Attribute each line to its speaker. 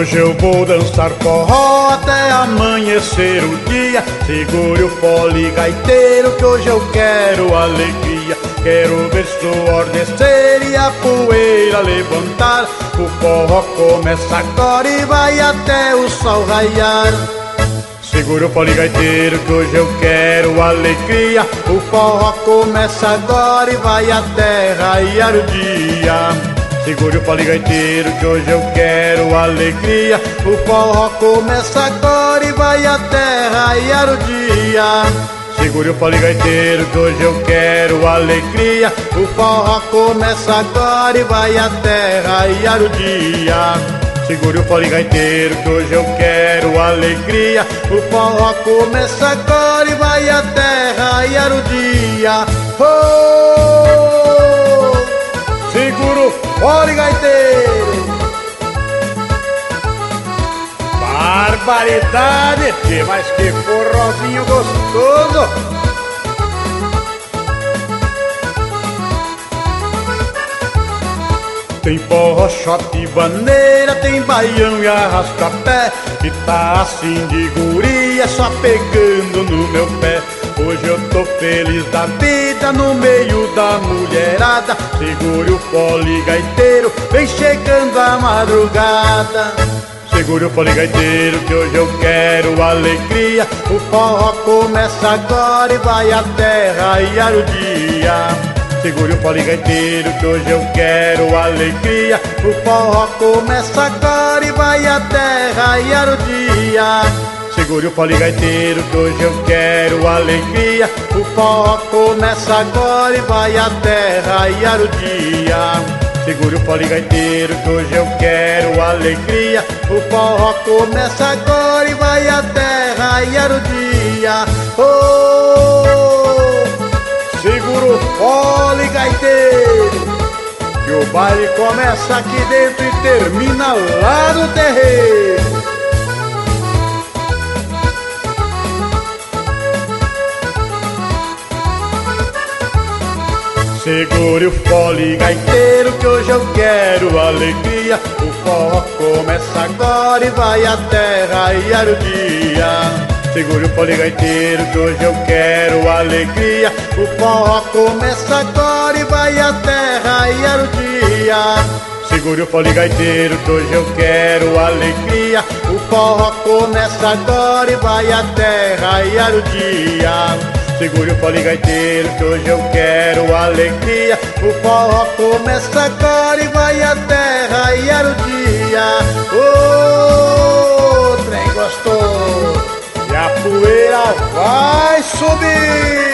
Speaker 1: Hoje eu vou dançar forró até amanhecer o dia. Segure o fole gaiteiro que hoje eu quero alegria. Quero ver suor descer e a poeira levantar. O forró começa agora e vai até o sol raiar. Segura o fole gaiteiro que hoje eu quero alegria. O forró começa agora e vai até raiar o dia. Segure o fole gaiteiro que hoje eu quero alegria. O forró começa agora e vai até raiar o dia. Segure o fole gaiteiro que hoje eu quero alegria. O forró começa agora e vai até raiar o dia. Segure o fole gaiteiro que hoje eu quero alegria. O forró começa agora e vai até raiar o dia. Oh! Segura o fole gaiteiro. Barbaridade, tchê, mas que forrozinho gostoso. Tem forró, shot e vaneira, tem baião e arrasta-pé, que tá assim de guria, só pegando no meu pé. Hoje eu tô feliz da vida no meio da mulherada. Segure o fole gaiteiro, vem chegando a madrugada. Segure o fole gaiteiro que hoje eu quero alegria. O forró começa agora e vai até raiar o dia. Segure o fole gaiteiro que hoje eu quero alegria. O forró começa agora e vai até raiar o dia. Segure o fole gaiteiro que hoje eu quero alegria. O forró começa agora e vai até raiar o dia. Segure o fole gaiteiro que hoje eu quero alegria. O forró começa agora e vai até raiar o dia. Oh! Segura o fole gaiteiro, que o baile começa aqui dentro e termina lá no terreiro. Segure o fole gaiteiro que hoje eu quero alegria. O forró começa agora e vai até raiar o dia. Segure o fole gaiteiro que hoje eu quero alegria. O forró começa agora e vai até raiar o dia. Segure o fole gaiteiro que hoje eu quero alegria. O forró começa agora e vai até raiar o dia. Segure o fole gaiteiro que hoje eu quero alegria. O forró começa agora e vai até raiar o dia. Ô, trem gostoso, e a poeira vai subir.